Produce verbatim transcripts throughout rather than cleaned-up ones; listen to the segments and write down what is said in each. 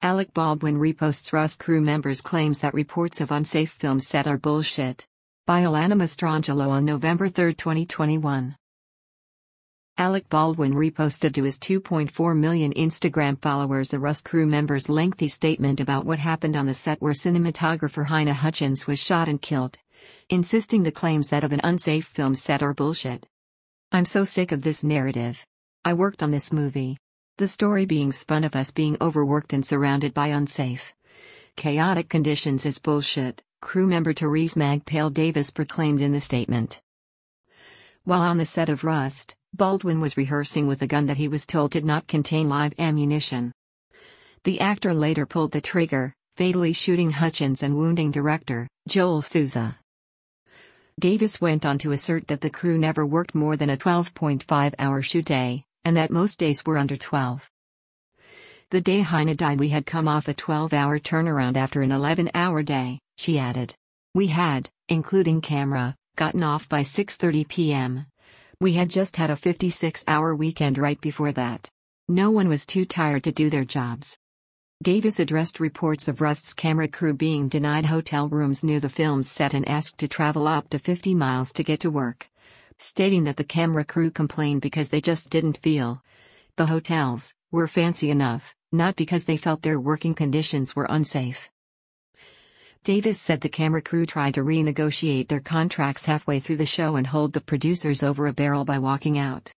Alec Baldwin reposts Rust crew members' claims that reports of unsafe film set are bullshit. By Alana Mastrangelo on November third, twenty twenty-one. Alec Baldwin reposted to his two point four million Instagram followers a Rust crew member's lengthy statement about what happened on the set where cinematographer Halyna Hutchins was shot and killed, insisting the claims that of an unsafe film set are bullshit. "I'm so sick of this narrative. I worked on this movie. The story being spun of us being overworked and surrounded by unsafe, chaotic conditions is bullshit," crew member Therese Magpale Davis proclaimed in the statement. While on the set of Rust, Baldwin was rehearsing with a gun that he was told did not contain live ammunition. The actor later pulled the trigger, fatally shooting Hutchins and wounding director Joel Souza. Davis went on to assert that the crew never worked more than a twelve point five hour shoot day, and that most days were under twelve. "The day Halyna died, we had come off a twelve hour turnaround after an eleven hour day," she added. "We had, including camera, gotten off by six thirty p m We had just had a fifty-six hour weekend right before that. No one was too tired to do their jobs." Davis addressed reports of Rust's camera crew being denied hotel rooms near the film's set and asked to travel up to fifty miles to get to work, stating that the camera crew complained because they just didn't feel the hotels were fancy enough, not because they felt their working conditions were unsafe. Davis said the camera crew tried to renegotiate their contracts halfway through the show and hold the producers over a barrel by walking out.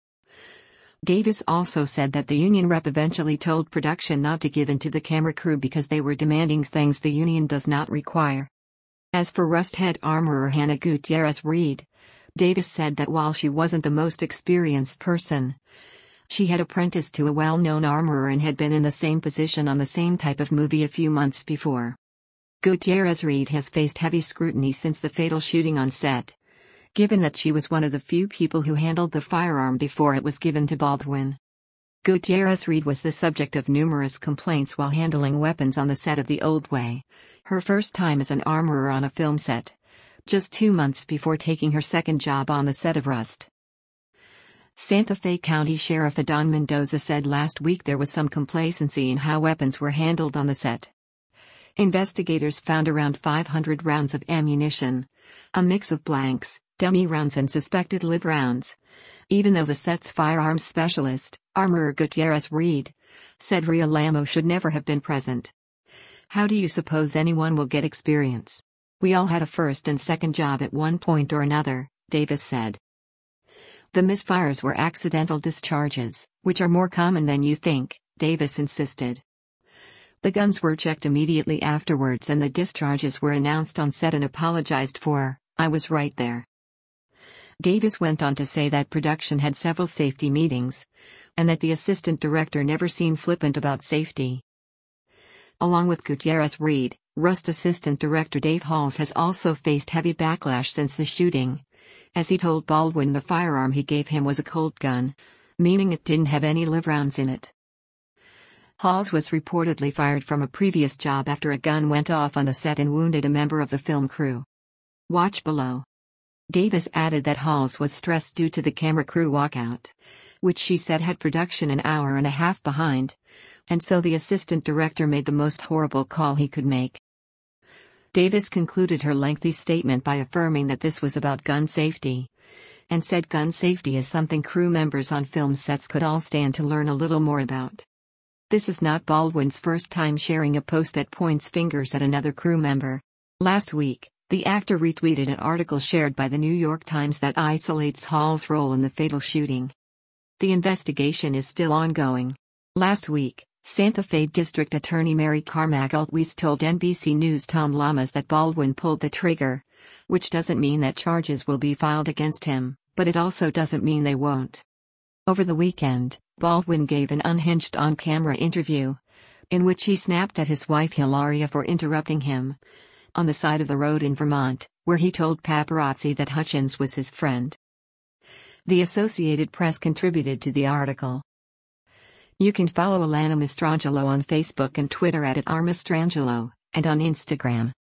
Davis also said that the union rep eventually told production not to give in to the camera crew because they were demanding things the union does not require. As for Rust head armorer Hannah Gutierrez-Reed, Davis said that while she wasn't the most experienced person, she had apprenticed to a well-known armorer and had been in the same position on the same type of movie a few months before. Gutierrez-Reed has faced heavy scrutiny since the fatal shooting on set, given that she was one of the few people who handled the firearm before it was given to Baldwin. Gutierrez-Reed was the subject of numerous complaints while handling weapons on the set of The Old Way, her first time as an armorer on a film set, just two months before taking her second job on the set of Rust. Santa Fe County Sheriff Adon Mendoza said last week there was some complacency in how weapons were handled on the set. Investigators found around five hundred rounds of ammunition, a mix of blanks, dummy rounds and suspected live rounds, even though the set's firearms specialist, armorer Gutierrez-Reed, said Rhea Lamo should never have been present. "How do you suppose anyone will get experience? We all had a first and second job at one point or another," Davis said. "The misfires were accidental discharges, which are more common than you think," Davis insisted. "The guns were checked immediately afterwards and the discharges were announced on set and apologized for. I was right there." Davis went on to say that production had several safety meetings, and that the assistant director never seemed flippant about safety. Along with Gutierrez-Reed, Rust assistant director Dave Halls has also faced heavy backlash since the shooting, as he told Baldwin the firearm he gave him was a Colt gun, meaning it didn't have any live rounds in it. Halls was reportedly fired from a previous job after a gun went off on the set and wounded a member of the film crew. Watch below. Davis added that Halls was stressed due to the camera crew walkout, which she said had production an hour and a half behind, and so the assistant director made the most horrible call he could make. Davis concluded her lengthy statement by affirming that this was about gun safety, and said gun safety is something crew members on film sets could all stand to learn a little more about. This is not Baldwin's first time sharing a post that points fingers at another crew member. Last week, the actor retweeted an article shared by the New York Times that isolates Hall's role in the fatal shooting. The investigation is still ongoing. Last week, Santa Fe District Attorney Mary Carmack Altwies told N B C News' Tom Lamas that Baldwin pulled the trigger, which doesn't mean that charges will be filed against him, but it also doesn't mean they won't. Over the weekend, Baldwin gave an unhinged on-camera interview, in which he snapped at his wife Hilaria for interrupting him on the side of the road in Vermont, where he told paparazzi that Hutchins was his friend. The Associated Press contributed to the article. You can follow Alana Mastrangelo on Facebook and Twitter at @rmastrangelo, and on Instagram.